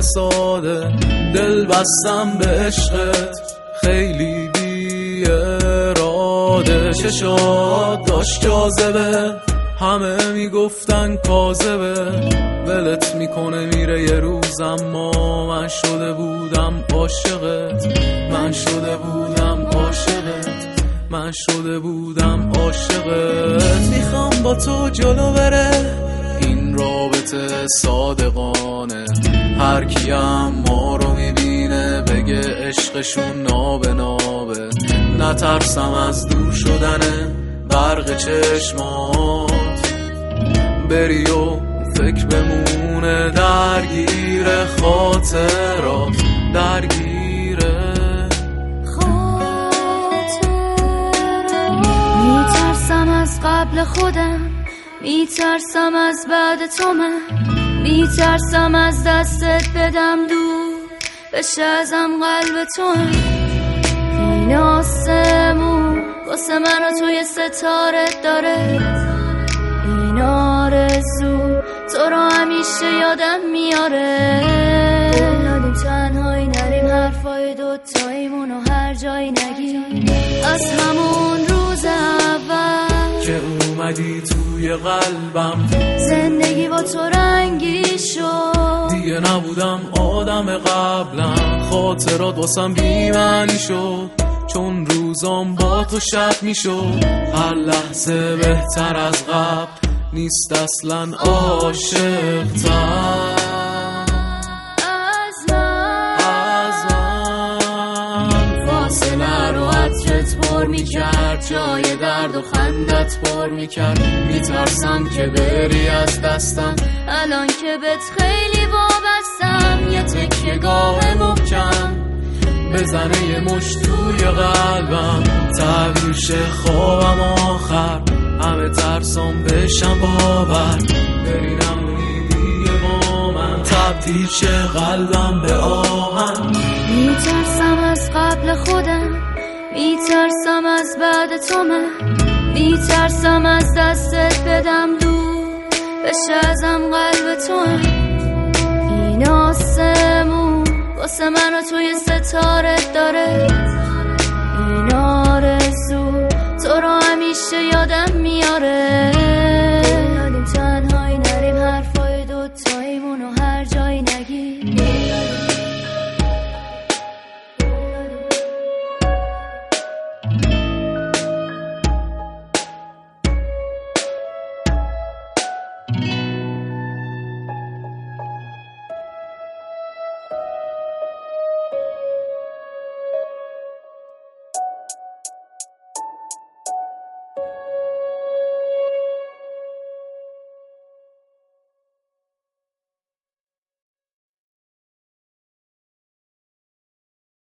ساده، دل بستم به عشقت خیلی بی اراده. چشات داشت جاذبه، همه میگفتن کاذبه، ولت میکنه میره یه روز. اما من شده بودم عاشقت، من شده بودم عاشقت، من شده بودم عاشقت. میخوام با تو جلو بره این رابطه صادقانه، هر کیم ما رو میبینه بگه عشقشون نابه نابه. نترسم از دور شدنه برق چشمات، بری و فکر بمونه درگیر خاطرات، درگیره خاطرات. میترسم از قبل خودم، میترسم از بعد تو، من میترسم از دستت بدم دور بشه ازم قلب تو. این آسمون واسه من و توی ستاره داره، این آرزو تو رو همیشه یادم میاره. دادیم تنهایی نریم حرفای دوتاییمون و هر جایی نگیم، از همون روز اول که اومدی توی قلبم زندگی با تو رنگی شد. دیگه نبودم آدم قبلم، خاطرات واسم بی‌معنی شد، چون روزام با تو شب میشد. هر لحظه بهتر از قبل، نیست اصلا عاشق تر از من. فاصله رو عطرت پر میکرد، جای درد و خندت پر میکرد. میترسم که بری از دستم الان که بهت خیلی وابستم. یه تکیه گاه محکم بزنه یه مشت توی قلبم، تعبیر شه خوابم آخر، همه ترسام بشم باور. بری نمونی دیگه با من، تبدیل شه قلبم به آهن. میترسم از قبل خودم، میترسم از بعد تو، من میترسم از دستت بدم دور بشه ازم قلب تو. این آسمون واسه من و توی ستاره داره، این آرزو تو رو همیشه یادم میاره.